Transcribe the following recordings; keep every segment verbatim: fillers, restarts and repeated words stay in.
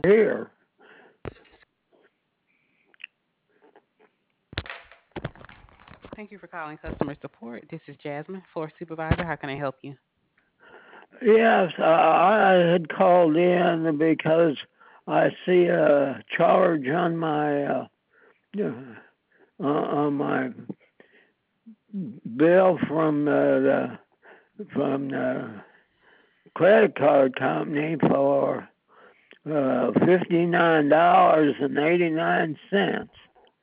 here. Thank you for calling customer support. This is Jasmine, floor supervisor. How can I help you? Yes, I, I had called in because I see a charge on my uh, uh, on my bill from uh, the from the credit card company for uh, fifty nine dollars and eighty nine cents,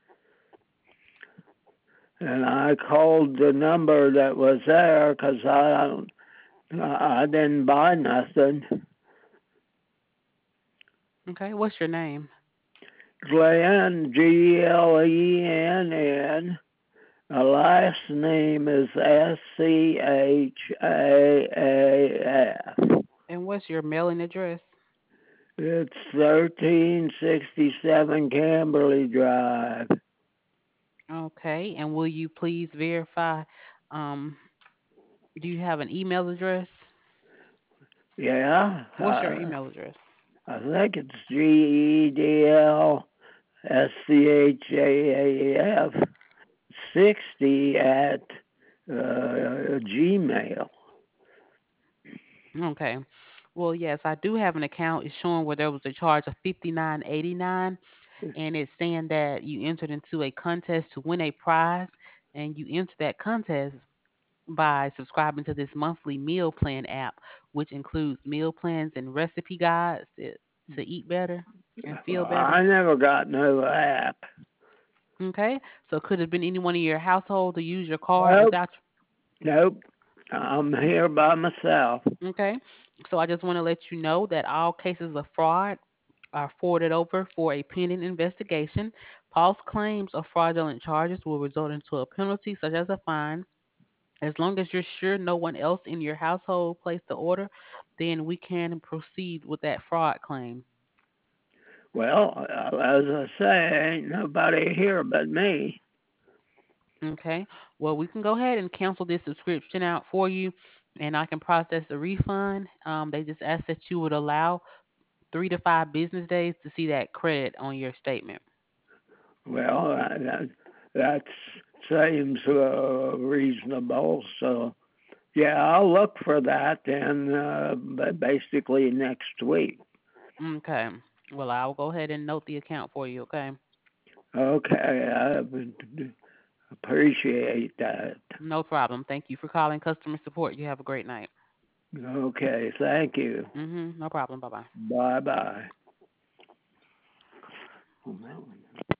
and I called the number that was there because I don't I didn't buy nothing. Okay, what's your name? Glenn, G L E N N. My last name is S C H A A F. And what's your mailing address? It's thirteen sixty-seven Camberley Drive. Okay, and will you please verify? Um, do you have an email address? Yeah, What's your uh, email address? I think it's G E D L S C H A A F sixty at uh, Gmail. Okay. Well, yes, I do have an account. It's showing where there was a charge of fifty nine eighty nine, and it's saying that you entered into a contest to win a prize, and you entered that contest by subscribing to this monthly meal plan app, which includes meal plans and recipe guides to, to eat better and feel better. I never got no app. Okay, so could it have been anyone in your household to use your card Nope, without nope. I'm here by myself. you? Okay, so I just want to let you know that all cases of fraud are forwarded over for a pending investigation. False claims or fraudulent charges will result into a penalty, such as a fine. As long as you're sure no one else in your household placed the order, then we can proceed with that fraud claim. Well, as I say, ain't nobody here but me. Okay. Well, we can go ahead and cancel this subscription out for you, and I can process the refund. Um, they just ask that you would allow three to five business days to see that credit on your statement. Well, that that seems uh, reasonable. So yeah, I'll look for that then. Uh, basically next week. Okay. Well, I'll go ahead and note the account for you. Okay. Okay, I appreciate that. No problem. Thank you for calling customer support. You have a great night. Okay, thank you. Mm-hmm. No problem. Bye bye. Bye bye.